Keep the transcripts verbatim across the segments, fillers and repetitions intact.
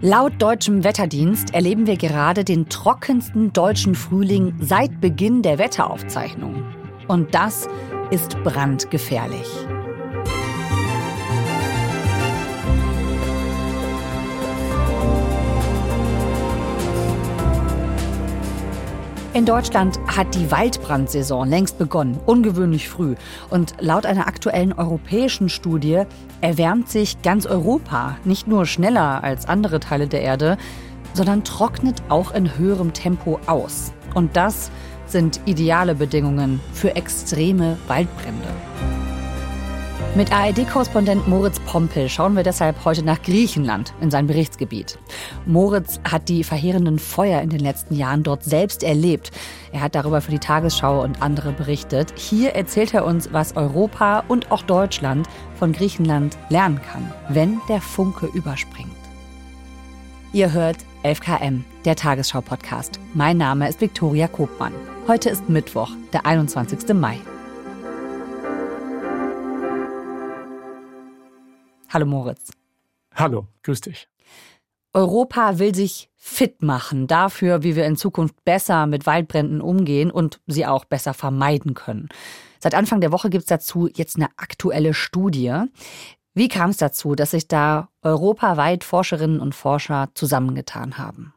Laut deutschem Wetterdienst erleben wir gerade den trockensten deutschen Frühling seit Beginn der Wetteraufzeichnungen. Und das ist brandgefährlich. In Deutschland hat die Waldbrandsaison längst begonnen, ungewöhnlich früh. Und laut einer aktuellen europäischen Studie erwärmt sich ganz Europa nicht nur schneller als andere Teile der Erde, sondern trocknet auch in höherem Tempo aus. Und das sind ideale Bedingungen für extreme Waldbrände. Mit A R D-Korrespondent Moritz Pompel schauen wir deshalb heute nach Griechenland in sein Berichtsgebiet. Moritz hat die verheerenden Feuer in den letzten Jahren dort selbst erlebt. Er hat darüber für die Tagesschau und andere berichtet. Hier erzählt er uns, was Europa und auch Deutschland von Griechenland lernen kann, wenn der Funke überspringt. Ihr hört elf K M, der Tagesschau-Podcast. Mein Name ist Viktoria Kopmann. Heute ist Mittwoch, der einundzwanzigsten Mai. Hallo Moritz. Hallo, grüß dich. Europa will sich fit machen dafür, wie wir in Zukunft besser mit Waldbränden umgehen und sie auch besser vermeiden können. Seit Anfang der Woche gibt es dazu jetzt eine aktuelle Studie. Wie kam es dazu, dass sich da europaweit Forscherinnen und Forscher zusammengetan haben?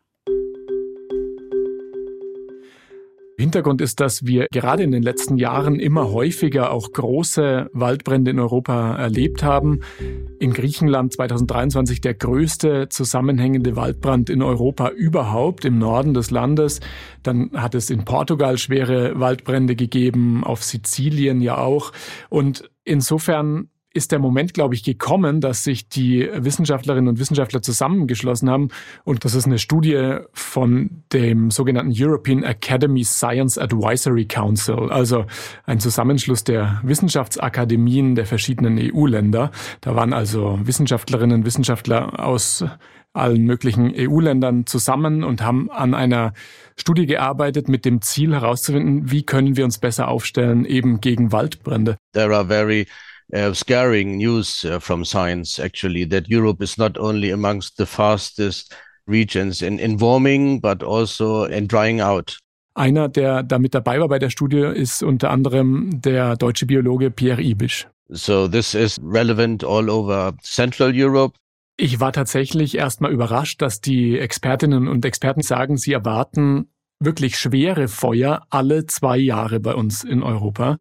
Hintergrund ist, dass wir gerade in den letzten Jahren immer häufiger auch große Waldbrände in Europa erlebt haben. In Griechenland zweitausenddreiundzwanzig der größte zusammenhängende Waldbrand in Europa überhaupt im Norden des Landes. Dann hat es in Portugal schwere Waldbrände gegeben, auf Sizilien ja auch. Und insofern ist der Moment, glaube ich, gekommen, dass sich die Wissenschaftlerinnen und Wissenschaftler zusammengeschlossen haben. Und das ist eine Studie von dem sogenannten European Academy Science Advisory Council, also ein Zusammenschluss der Wissenschaftsakademien der verschiedenen E U-Länder. Da waren also Wissenschaftlerinnen und Wissenschaftler aus allen möglichen E U-Ländern zusammen und haben an einer Studie gearbeitet mit dem Ziel herauszufinden, wie können wir uns besser aufstellen eben gegen Waldbrände. There are very Uh, scaring news uh, from science, actually, that Europe is not only amongst the fastest regions in, in warming, but also in drying out. Einer, der da mit dabei war bei der Studie, ist unter anderem der deutsche Biologe Pierre Ibisch. So this is relevant all over Central Europe. Ich war tatsächlich erstmal überrascht, dass die Expertinnen und Experten sagen, sie erwarten wirklich schwere Feuer alle zwei Jahre bei uns in Europa.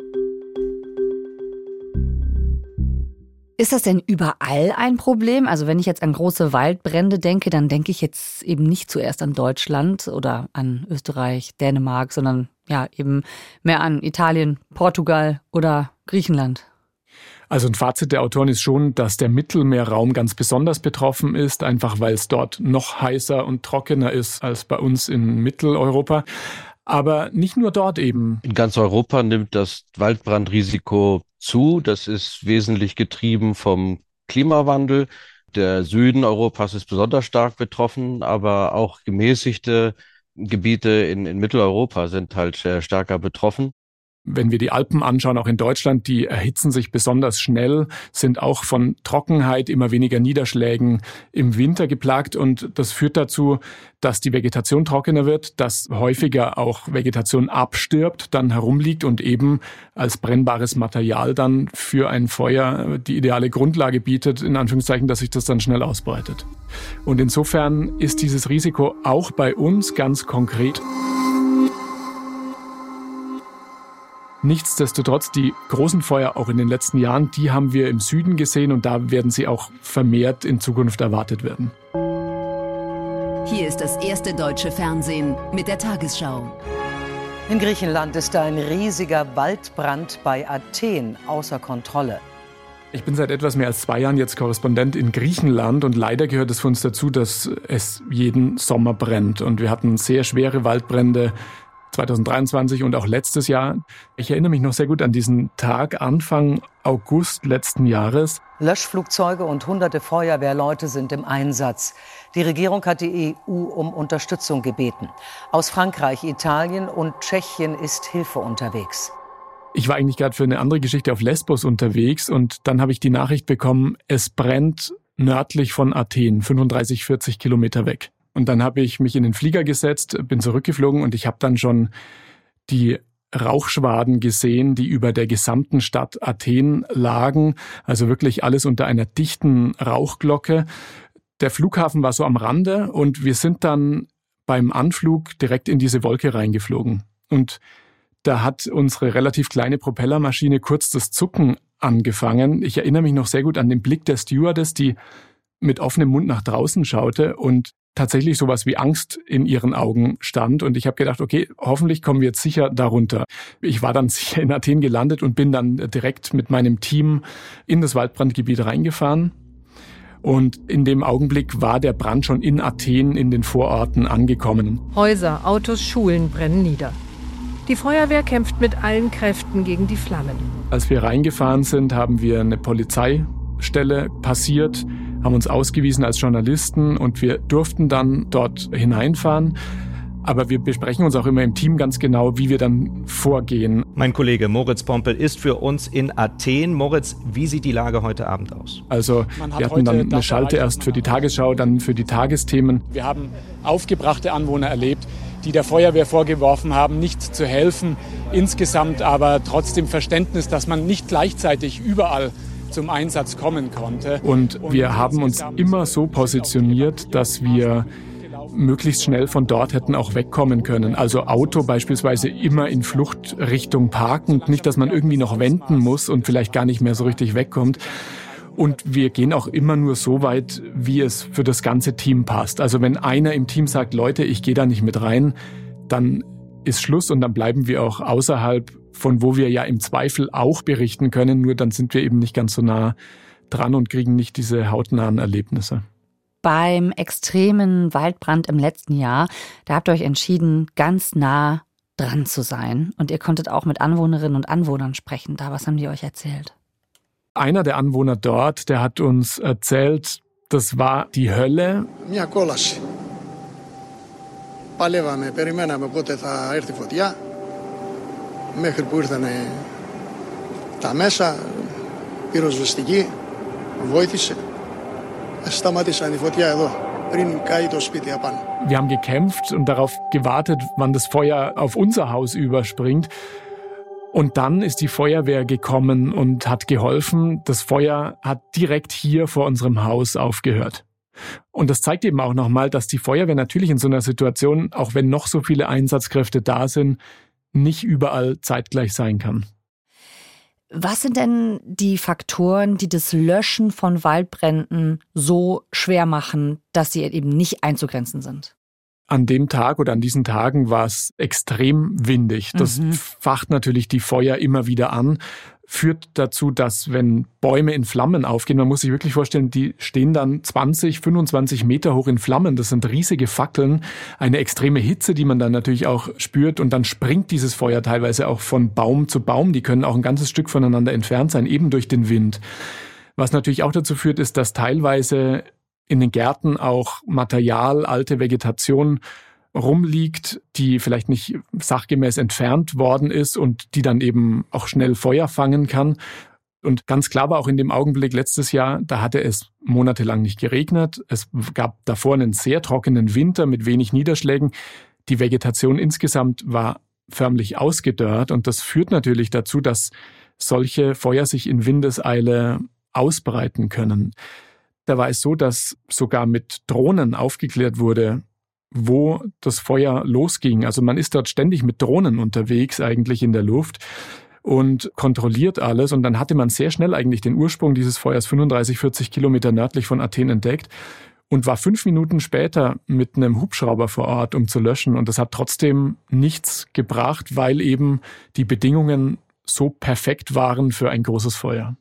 Ist das denn überall ein Problem? Also wenn ich jetzt an große Waldbrände denke, dann denke ich jetzt eben nicht zuerst an Deutschland oder an Österreich, Dänemark, sondern ja eben mehr an Italien, Portugal oder Griechenland. Also ein Fazit der Autoren ist schon, dass der Mittelmeerraum ganz besonders betroffen ist, einfach weil es dort noch heißer und trockener ist als bei uns in Mitteleuropa. Aber nicht nur dort eben. In ganz Europa nimmt das Waldbrandrisiko zu. Das ist wesentlich getrieben vom Klimawandel. Der Süden Europas ist besonders stark betroffen, aber auch gemäßigte Gebiete in, in Mitteleuropa sind halt äh, stärker betroffen. Wenn wir die Alpen anschauen, auch in Deutschland, die erhitzen sich besonders schnell, sind auch von Trockenheit, immer weniger Niederschlägen im Winter geplagt. Und das führt dazu, dass die Vegetation trockener wird, dass häufiger auch Vegetation abstirbt, dann herumliegt und eben als brennbares Material dann für ein Feuer die ideale Grundlage bietet, in Anführungszeichen, dass sich das dann schnell ausbreitet. Und insofern ist dieses Risiko auch bei uns ganz konkret. Nichtsdestotrotz, die großen Feuer auch in den letzten Jahren, die haben wir im Süden gesehen und da werden sie auch vermehrt in Zukunft erwartet werden. Hier ist das erste deutsche Fernsehen mit der Tagesschau. In Griechenland ist ein riesiger Waldbrand bei Athen außer Kontrolle. Ich bin seit etwas mehr als zwei Jahren jetzt Korrespondent in Griechenland und leider gehört es für uns dazu, dass es jeden Sommer brennt. Und wir hatten sehr schwere Waldbrände zweitausenddreiundzwanzig und auch letztes Jahr. Ich erinnere mich noch sehr gut an diesen Tag Anfang August letzten Jahres. Löschflugzeuge und hunderte Feuerwehrleute sind im Einsatz. Die Regierung hat die E U um Unterstützung gebeten. Aus Frankreich, Italien und Tschechien ist Hilfe unterwegs. Ich war eigentlich gerade für eine andere Geschichte auf Lesbos unterwegs und dann habe ich die Nachricht bekommen, es brennt nördlich von Athen, fünfunddreißig, vierzig Kilometer weg. Und dann habe ich mich in den Flieger gesetzt, bin zurückgeflogen und ich habe dann schon die Rauchschwaden gesehen, die über der gesamten Stadt Athen lagen. Also wirklich alles unter einer dichten Rauchglocke. Der Flughafen war so am Rande und wir sind dann beim Anflug direkt in diese Wolke reingeflogen. Und da hat unsere relativ kleine Propellermaschine kurz das Zucken angefangen. Ich erinnere mich noch sehr gut an den Blick der Stewardess, die mit offenem Mund nach draußen schaute und tatsächlich sowas wie Angst in ihren Augen stand. Und ich habe gedacht, okay, hoffentlich kommen wir jetzt sicher darunter. Ich war dann sicher in Athen gelandet und bin dann direkt mit meinem Team in das Waldbrandgebiet reingefahren. Und in dem Augenblick war der Brand schon in Athen in den Vororten angekommen. Häuser, Autos, Schulen brennen nieder. Die Feuerwehr kämpft mit allen Kräften gegen die Flammen. Als wir reingefahren sind, haben wir eine Polizeistelle passiert, haben uns ausgewiesen als Journalisten und wir durften dann dort hineinfahren. Aber wir besprechen uns auch immer im Team ganz genau, wie wir dann vorgehen. Mein Kollege Moritz Pompel ist für uns in Athen. Moritz, wie sieht die Lage heute Abend aus? Also wir hatten dann eine Schalte erst für die Tagesschau, dann für die Tagesthemen. Wir haben aufgebrachte Anwohner erlebt, die der Feuerwehr vorgeworfen haben, nicht zu helfen. Insgesamt aber trotzdem Verständnis, dass man nicht gleichzeitig überall zum Einsatz kommen konnte. Und wir haben uns immer so positioniert, dass wir möglichst schnell von dort hätten auch wegkommen können. Also Auto beispielsweise immer in Fluchtrichtung parken, nicht, dass man irgendwie noch wenden muss und vielleicht gar nicht mehr so richtig wegkommt. Und wir gehen auch immer nur so weit, wie es für das ganze Team passt. Also wenn einer im Team sagt, Leute, ich gehe da nicht mit rein, dann ist Schluss und dann bleiben wir auch außerhalb, von wo wir ja im Zweifel auch berichten können. Nur dann sind wir eben nicht ganz so nah dran und kriegen nicht diese hautnahen Erlebnisse. Beim extremen Waldbrand im letzten Jahr, da habt ihr euch entschieden, ganz nah dran zu sein. Und ihr konntet auch mit Anwohnerinnen und Anwohnern sprechen. Da, was haben die euch erzählt? Einer der Anwohner dort, der hat uns erzählt, das war die Hölle. Μια κόλαση. Παλεύαμε, περιμέναμε πότε θα έρθει φωτιά. Μέχρι που ήρθαν τα μέσα, πυροσβεστική, βοήθησε. Σταμάτησαν τη φωτιά εδώ, πριν καεί το σπίτι απάνω. Wir haben gekämpft und darauf gewartet, wann das Feuer auf unser Haus überspringt. Und dann ist die Feuerwehr gekommen und hat geholfen. Das Feuer hat direkt hier vor unserem Haus aufgehört. Und das zeigt eben auch nochmal, dass die Feuerwehr natürlich in so einer Situation, auch wenn noch so viele Einsatzkräfte da sind, nicht überall zeitgleich sein kann. Was sind denn die Faktoren, die das Löschen von Waldbränden so schwer machen, dass sie eben nicht einzugrenzen sind? An dem Tag oder an diesen Tagen war es extrem windig. Das mhm. facht natürlich die Feuer immer wieder an, führt dazu, dass wenn Bäume in Flammen aufgehen, man muss sich wirklich vorstellen, die stehen dann zwanzig, fünfundzwanzig Meter hoch in Flammen. Das sind riesige Fackeln, eine extreme Hitze, die man dann natürlich auch spürt. Und dann springt dieses Feuer teilweise auch von Baum zu Baum. Die können auch ein ganzes Stück voneinander entfernt sein, eben durch den Wind. Was natürlich auch dazu führt, ist, dass teilweise in den Gärten auch Material, alte Vegetation rumliegt, die vielleicht nicht sachgemäß entfernt worden ist und die dann eben auch schnell Feuer fangen kann. Und ganz klar war auch in dem Augenblick letztes Jahr, da hatte es monatelang nicht geregnet. Es gab davor einen sehr trockenen Winter mit wenig Niederschlägen. Die Vegetation insgesamt war förmlich ausgedörrt und das führt natürlich dazu, dass solche Feuer sich in Windeseile ausbreiten können. Da war es so, dass sogar mit Drohnen aufgeklärt wurde, wo das Feuer losging. Also man ist dort ständig mit Drohnen unterwegs, eigentlich in der Luft und kontrolliert alles. Und dann hatte man sehr schnell eigentlich den Ursprung dieses Feuers fünfunddreißig, vierzig Kilometer nördlich von Athen entdeckt und war fünf Minuten später mit einem Hubschrauber vor Ort, um zu löschen. Und das hat trotzdem nichts gebracht, weil eben die Bedingungen so perfekt waren für ein großes Feuer.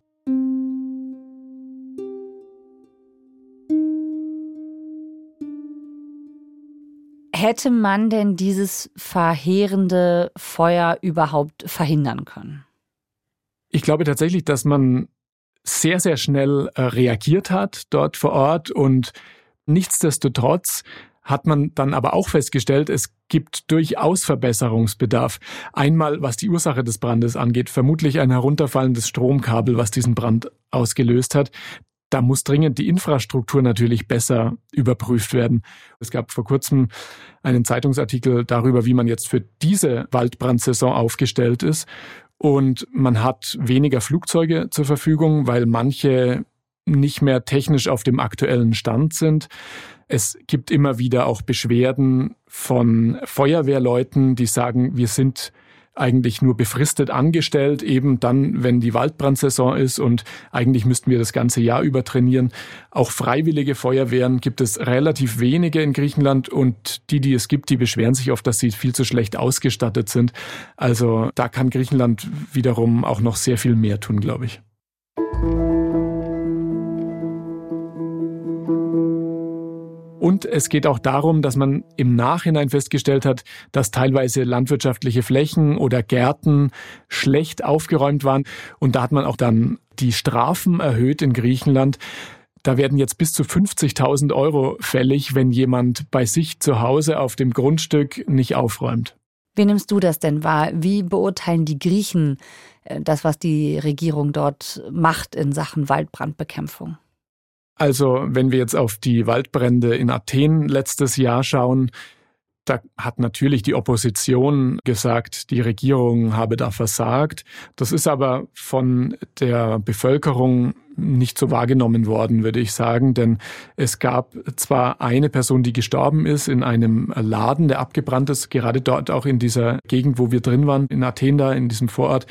Hätte man denn dieses verheerende Feuer überhaupt verhindern können? Ich glaube tatsächlich, dass man sehr, sehr schnell reagiert hat dort vor Ort und nichtsdestotrotz hat man dann aber auch festgestellt, es gibt durchaus Verbesserungsbedarf. Einmal, was die Ursache des Brandes angeht, vermutlich ein herunterfallendes Stromkabel, was diesen Brand ausgelöst hat. Da muss dringend die Infrastruktur natürlich besser überprüft werden. Es gab vor kurzem einen Zeitungsartikel darüber, wie man jetzt für diese Waldbrandsaison aufgestellt ist. Und man hat weniger Flugzeuge zur Verfügung, weil manche nicht mehr technisch auf dem aktuellen Stand sind. Es gibt immer wieder auch Beschwerden von Feuerwehrleuten, die sagen, wir sind eigentlich nur befristet angestellt, eben dann, wenn die Waldbrandsaison ist, und eigentlich müssten wir das ganze Jahr über trainieren. Auch freiwillige Feuerwehren gibt es relativ wenige in Griechenland, und die, die es gibt, die beschweren sich oft, dass sie viel zu schlecht ausgestattet sind. Also da kann Griechenland wiederum auch noch sehr viel mehr tun, glaube ich. Und es geht auch darum, dass man im Nachhinein festgestellt hat, dass teilweise landwirtschaftliche Flächen oder Gärten schlecht aufgeräumt waren. Und da hat man auch dann die Strafen erhöht in Griechenland. Da werden jetzt bis zu fünfzigtausend Euro fällig, wenn jemand bei sich zu Hause auf dem Grundstück nicht aufräumt. Wie nimmst du das denn wahr? Wie beurteilen die Griechen das, was die Regierung dort macht in Sachen Waldbrandbekämpfung? Also wenn wir jetzt auf die Waldbrände in Athen letztes Jahr schauen, da hat natürlich die Opposition gesagt, die Regierung habe da versagt. Das ist aber von der Bevölkerung nicht so wahrgenommen worden, würde ich sagen. Denn es gab zwar eine Person, die gestorben ist in einem Laden, der abgebrannt ist, gerade dort auch in dieser Gegend, wo wir drin waren, in Athen da, in diesem Vorort.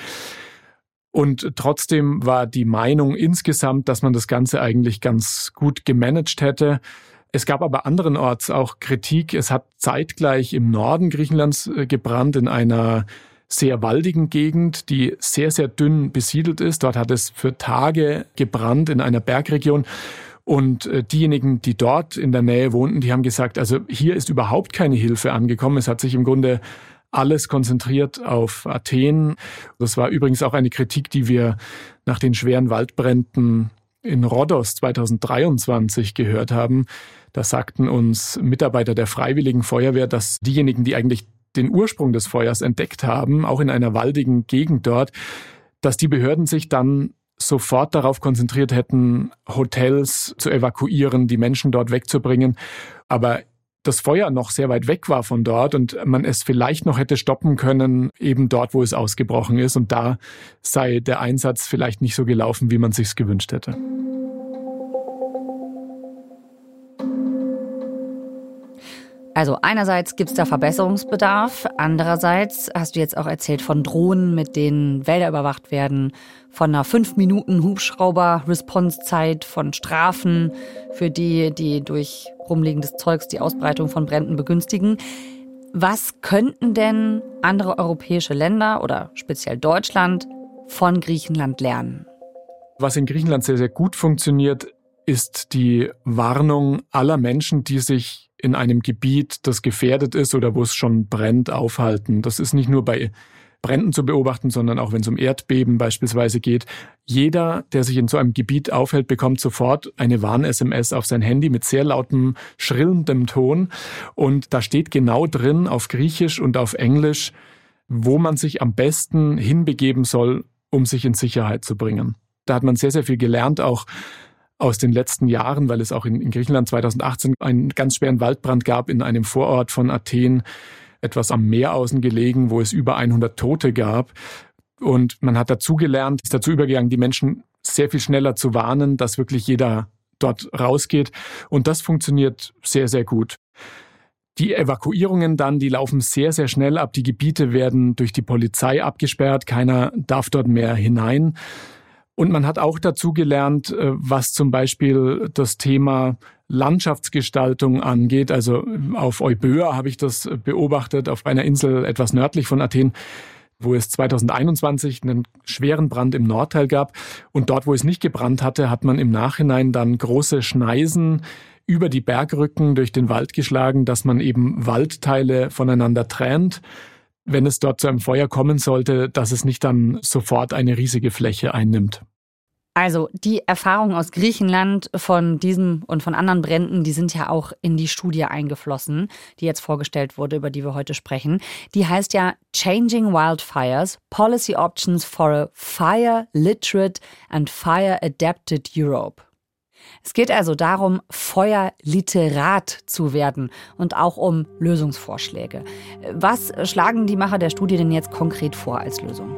Und trotzdem war die Meinung insgesamt, dass man das Ganze eigentlich ganz gut gemanagt hätte. Es gab aber anderenorts auch Kritik. Es hat zeitgleich im Norden Griechenlands gebrannt, in einer sehr waldigen Gegend, die sehr, sehr dünn besiedelt ist. Dort hat es für Tage gebrannt in einer Bergregion. Und diejenigen, die dort in der Nähe wohnten, die haben gesagt, also hier ist überhaupt keine Hilfe angekommen. Es hat sich im Grunde alles konzentriert auf Athen. Das war übrigens auch eine Kritik, die wir nach den schweren Waldbränden in Rhodos zweitausenddreiundzwanzig gehört haben. Da sagten uns Mitarbeiter der Freiwilligen Feuerwehr, dass diejenigen, die eigentlich den Ursprung des Feuers entdeckt haben, auch in einer waldigen Gegend dort, dass die Behörden sich dann sofort darauf konzentriert hätten, Hotels zu evakuieren, die Menschen dort wegzubringen. Aber das Feuer noch sehr weit weg war von dort und man es vielleicht noch hätte stoppen können, eben dort, wo es ausgebrochen ist. Und da sei der Einsatz vielleicht nicht so gelaufen, wie man sich's gewünscht hätte. Also einerseits gibt es da Verbesserungsbedarf, andererseits hast du jetzt auch erzählt von Drohnen, mit denen Wälder überwacht werden, von einer fünf Minuten Hubschrauber-Response-Zeit, von Strafen für die, die durch rumliegendes Zeugs die Ausbreitung von Bränden begünstigen. Was könnten denn andere europäische Länder oder speziell Deutschland von Griechenland lernen? Was in Griechenland sehr, sehr gut funktioniert, ist die Warnung aller Menschen, die sich in einem Gebiet, das gefährdet ist oder wo es schon brennt, aufhalten. Das ist nicht nur bei Bränden zu beobachten, sondern auch wenn es um Erdbeben beispielsweise geht. Jeder, der sich in so einem Gebiet aufhält, bekommt sofort eine Warn-S M S auf sein Handy mit sehr lautem, schrillendem Ton. Und da steht genau drin auf Griechisch und auf Englisch, wo man sich am besten hinbegeben soll, um sich in Sicherheit zu bringen. Da hat man sehr, sehr viel gelernt, auch aus den letzten Jahren, weil es auch in, in Griechenland zweitausendachtzehn einen ganz schweren Waldbrand gab in einem Vorort von Athen, etwas am Meer außen gelegen, wo es über hundert Tote gab. Und man hat dazu gelernt, ist dazu übergegangen, die Menschen sehr viel schneller zu warnen, dass wirklich jeder dort rausgeht. Und das funktioniert sehr, sehr gut. Die Evakuierungen dann, die laufen sehr, sehr schnell ab. Die Gebiete werden durch die Polizei abgesperrt. Keiner darf dort mehr hinein. Und man hat auch dazu gelernt, was zum Beispiel das Thema Landschaftsgestaltung angeht. Also auf Euböa habe ich das beobachtet, auf einer Insel etwas nördlich von Athen, wo es zweitausendeinundzwanzig einen schweren Brand im Nordteil gab. Und dort, wo es nicht gebrannt hatte, hat man im Nachhinein dann große Schneisen über die Bergrücken durch den Wald geschlagen, dass man eben Waldteile voneinander trennt, wenn es dort zu einem Feuer kommen sollte, dass es nicht dann sofort eine riesige Fläche einnimmt. Also die Erfahrungen aus Griechenland von diesem und von anderen Bränden, die sind ja auch in die Studie eingeflossen, die jetzt vorgestellt wurde, über die wir heute sprechen. Die heißt ja Changing Wildfires, Policy Options for a Fire Literate and Fire Adapted Europe. Es geht also darum, Feuerliterat zu werden und auch um Lösungsvorschläge. Was schlagen die Macher der Studie denn jetzt konkret vor als Lösung?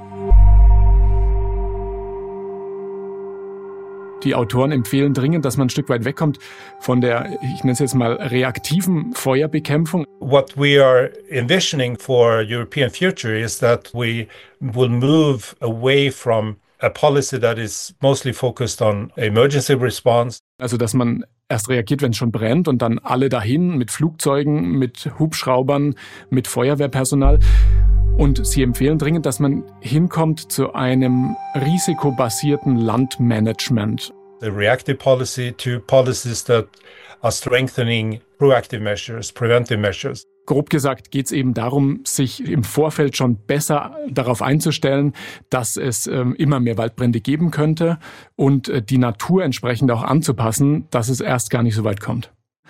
Die Autoren empfehlen dringend, dass man ein Stück weit wegkommt von der, ich nenne es jetzt mal, reaktiven Feuerbekämpfung. What we are envisioning for European future is that we will move away from a policy that is mostly focused on emergency response. Also, dass man erst reagiert, wenn es schon brennt und dann alle dahin mit Flugzeugen, mit Hubschraubern, mit Feuerwehrpersonal. Und sie empfehlen dringend, dass man hinkommt zu einem risikobasierten Landmanagement. The reactive policy to policies that are strengthening proactive measures, preventive measures. Grob gesagt geht es eben darum, sich im Vorfeld schon besser darauf einzustellen, dass es ähm, immer mehr Waldbrände geben könnte und äh, die Natur entsprechend auch anzupassen, dass es erst gar nicht so weit kommt.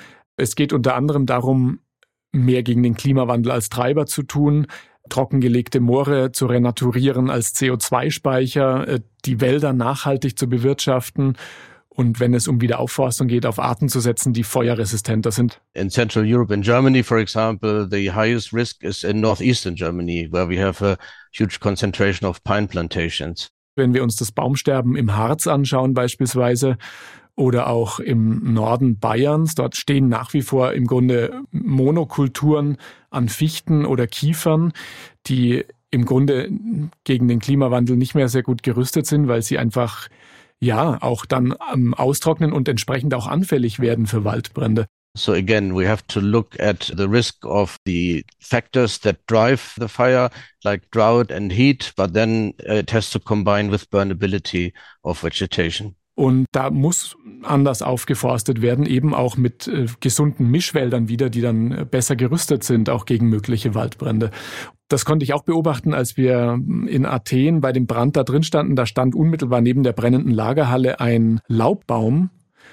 Es geht unter anderem darum, mehr gegen den Klimawandel als Treiber zu tun, trockengelegte Moore zu renaturieren als C O zwei Speicher, die Wälder nachhaltig zu bewirtschaften und wenn es um Wiederaufforstung geht, auf Arten zu setzen, die feuerresistenter sind. In Central Europe and Germany, for example, the highest risk is in northeastern Germany, where we have a huge concentration of pine plantations. Wenn wir uns das Baumsterben im Harz anschauen beispielsweise, oder auch im Norden Bayerns. Dort stehen nach wie vor im Grunde Monokulturen an Fichten oder Kiefern, die im Grunde gegen den Klimawandel nicht mehr sehr gut gerüstet sind, weil sie einfach ja auch dann ähm, austrocknen und entsprechend auch anfällig werden für Waldbrände. So again, we have to look at the risk of the factors that drive the fire, like drought and heat, but then it has to combine with burnability of vegetation. Und da muss anders aufgeforstet werden, eben auch mit äh, gesunden Mischwäldern wieder, die dann äh, besser gerüstet sind, auch gegen mögliche Waldbrände. Das konnte ich auch beobachten, als wir in Athen bei dem Brand da drin standen. Da stand unmittelbar neben der brennenden Lagerhalle ein Laubbaum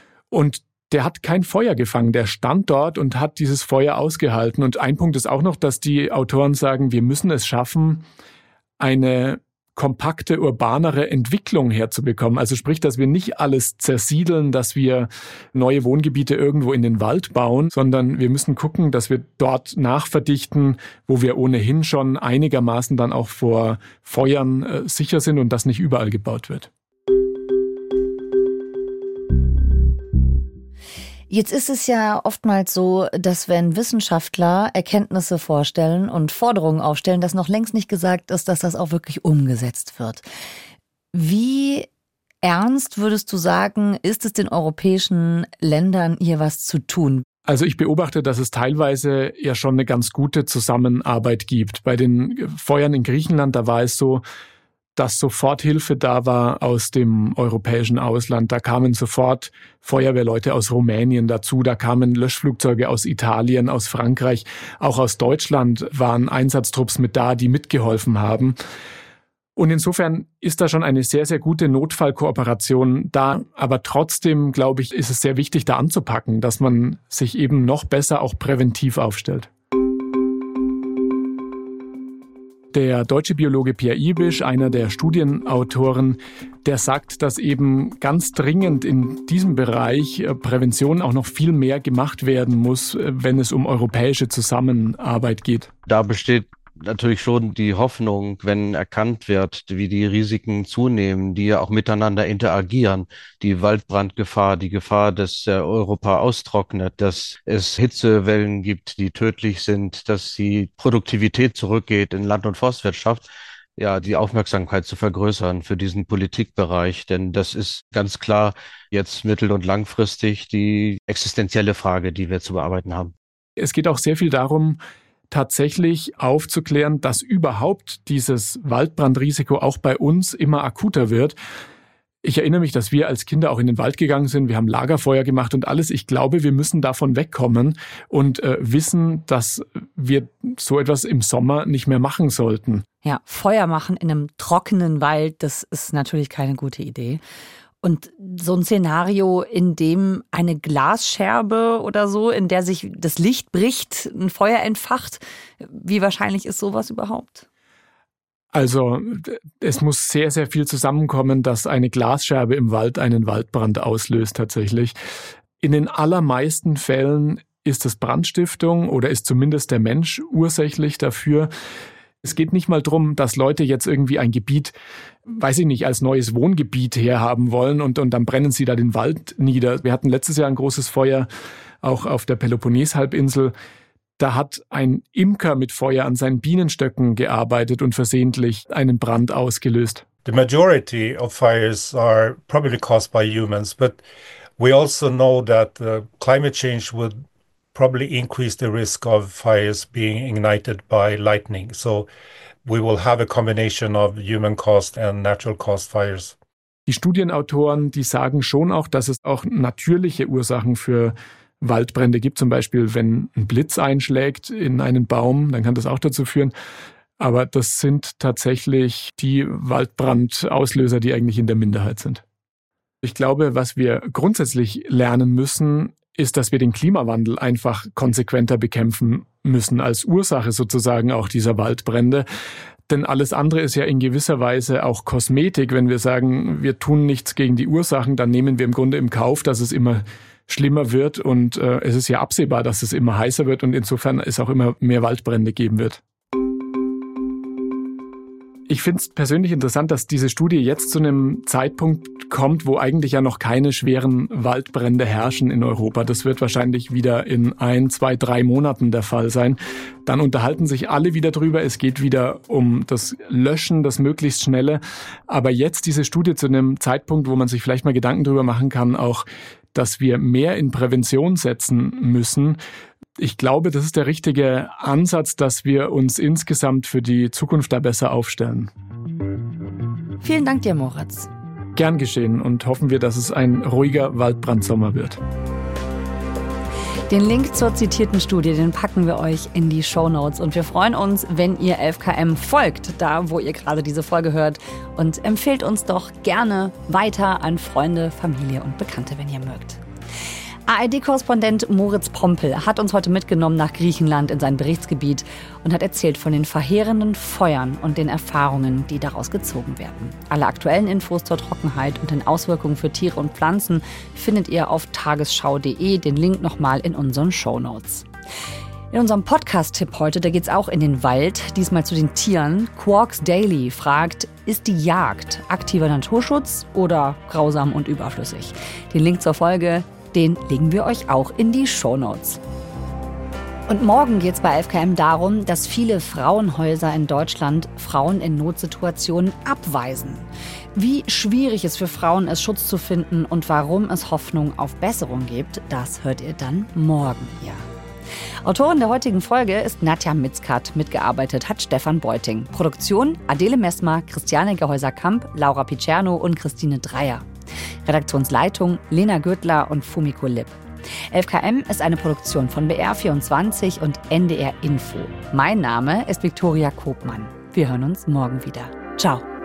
und der hat kein Feuer gefangen. Der stand dort und hat dieses Feuer ausgehalten. Und ein Punkt ist auch noch, dass die Autoren sagen, wir müssen es schaffen, eine kompakte, urbanere Entwicklung herzubekommen. Also sprich, dass wir nicht alles zersiedeln, dass wir neue Wohngebiete irgendwo in den Wald bauen, sondern wir müssen gucken, dass wir dort nachverdichten, wo wir ohnehin schon einigermaßen dann auch vor Feuern äh, sicher sind und das nicht überall gebaut wird. Jetzt ist es ja oftmals so, dass wenn Wissenschaftler Erkenntnisse vorstellen und Forderungen aufstellen, dass noch längst nicht gesagt ist, dass das auch wirklich umgesetzt wird. Wie ernst würdest du sagen, ist es den europäischen Ländern hier was zu tun? Also ich beobachte, dass es teilweise ja schon eine ganz gute Zusammenarbeit gibt. Bei den Feuern in Griechenland, da war es so, dass Soforthilfe da war aus dem europäischen Ausland. Da kamen sofort Feuerwehrleute aus Rumänien dazu, da kamen Löschflugzeuge aus Italien, aus Frankreich, auch aus Deutschland waren Einsatztrupps mit da, die mitgeholfen haben. Und insofern ist da schon eine sehr, sehr gute Notfallkooperation da. Aber trotzdem, glaube ich, ist es sehr wichtig, da anzupacken, dass man sich eben noch besser auch präventiv aufstellt. Der deutsche Biologe Pierre Ibisch, einer der Studienautoren, der sagt, dass eben ganz dringend in diesem Bereich Prävention auch noch viel mehr gemacht werden muss, wenn es um europäische Zusammenarbeit geht. Da besteht natürlich schon die Hoffnung, wenn erkannt wird, wie die Risiken zunehmen, die ja auch miteinander interagieren, die Waldbrandgefahr, die Gefahr, dass äh, Europa austrocknet, dass es Hitzewellen gibt, die tödlich sind, dass die Produktivität zurückgeht in Land- und Forstwirtschaft, ja, die Aufmerksamkeit zu vergrößern für diesen Politikbereich, denn das ist ganz klar jetzt mittel- und langfristig die existenzielle Frage, die wir zu bearbeiten haben. Es geht auch sehr viel darum, tatsächlich aufzuklären, dass überhaupt dieses Waldbrandrisiko auch bei uns immer akuter wird. Ich erinnere mich, dass wir als Kinder auch in den Wald gegangen sind. Wir haben Lagerfeuer gemacht und alles. Ich glaube, wir müssen davon wegkommen und äh, wissen, dass wir so etwas im Sommer nicht mehr machen sollten. Ja, Feuer machen in einem trockenen Wald, das ist natürlich keine gute Idee. Und so ein Szenario, in dem eine Glasscherbe oder so, in der sich das Licht bricht, ein Feuer entfacht, wie wahrscheinlich ist sowas überhaupt? Also es muss sehr, sehr viel zusammenkommen, dass eine Glasscherbe im Wald einen Waldbrand auslöst tatsächlich. In den allermeisten Fällen ist es Brandstiftung oder ist zumindest der Mensch ursächlich dafür. Es geht nicht mal darum, dass Leute jetzt irgendwie ein Gebiet, weiß ich nicht, als neues Wohngebiet herhaben wollen und, und dann brennen sie da den Wald nieder. Wir hatten letztes Jahr ein großes Feuer, auch auf der Peloponnes-Halbinsel. Da hat ein Imker mit Feuer an seinen Bienenstöcken gearbeitet und versehentlich einen Brand ausgelöst. The majority of fires are probably caused by humans, but we also know that uh, climate change would probably increase the risk of fires being ignited by lightning. So we will have a combination of human-caused and natural-caused fires. Die Studienautoren, die sagen schon auch, dass es auch natürliche Ursachen für Waldbrände gibt. Zum Beispiel, wenn ein Blitz einschlägt in einen Baum, dann kann das auch dazu führen. Aber das sind tatsächlich die Waldbrandauslöser, die eigentlich in der Minderheit sind. Ich glaube, was wir grundsätzlich lernen müssen, ist, dass wir den Klimawandel einfach konsequenter bekämpfen müssen, als Ursache sozusagen auch dieser Waldbrände. Denn alles andere ist ja in gewisser Weise auch Kosmetik. Wenn wir sagen, wir tun nichts gegen die Ursachen, dann nehmen wir im Grunde im Kauf, dass es immer schlimmer wird. Und äh, es ist ja absehbar, dass es immer heißer wird und insofern es auch immer mehr Waldbrände geben wird. Ich finde es persönlich interessant, dass diese Studie jetzt zu einem Zeitpunkt kommt, wo eigentlich ja noch keine schweren Waldbrände herrschen in Europa. Das wird wahrscheinlich wieder in ein, zwei, drei Monaten der Fall sein. Dann unterhalten sich alle wieder drüber. Es geht wieder um das Löschen, das möglichst schnelle. Aber jetzt diese Studie zu einem Zeitpunkt, wo man sich vielleicht mal Gedanken drüber machen kann, auch, dass wir mehr in Prävention setzen müssen. Ich glaube, das ist der richtige Ansatz, dass wir uns insgesamt für die Zukunft da besser aufstellen. Vielen Dank dir, Moritz. Gern geschehen und hoffen wir, dass es ein ruhiger Waldbrandsommer wird. Den Link zur zitierten Studie, den packen wir euch in die Shownotes. Und wir freuen uns, wenn ihr elf K M folgt, da wo ihr gerade diese Folge hört. Und empfehlt uns doch gerne weiter an Freunde, Familie und Bekannte, wenn ihr mögt. A R D-Korrespondent Moritz Pompel hat uns heute mitgenommen nach Griechenland in sein Berichtsgebiet und hat erzählt von den verheerenden Feuern und den Erfahrungen, die daraus gezogen werden. Alle aktuellen Infos zur Trockenheit und den Auswirkungen für Tiere und Pflanzen findet ihr auf tagesschau punkt de. Den Link nochmal in unseren Shownotes. In unserem Podcast-Tipp heute, da geht's auch in den Wald, diesmal zu den Tieren. Quarks Daily fragt, ist die Jagd aktiver Naturschutz oder grausam und überflüssig? Den Link zur Folge, den legen wir euch auch in die Shownotes. Und morgen geht es bei elf K M darum, dass viele Frauenhäuser in Deutschland Frauen in Notsituationen abweisen. Wie schwierig es für Frauen ist, Schutz zu finden und warum es Hoffnung auf Besserung gibt, das hört ihr dann morgen hier. Autorin der heutigen Folge ist Nadja Mitzkat. Mitgearbeitet hat Stefan Beuting. Produktion Adele Messmer, Christiane Gehäuser-Kamp, Laura Picerno und Christine Dreier. Redaktionsleitung Lena Gürtler und Fumiko Lipp. elf K M ist eine Produktion von B R vierundzwanzig und N D R Info. Mein Name ist Viktoria Kopmann. Wir hören uns morgen wieder. Ciao.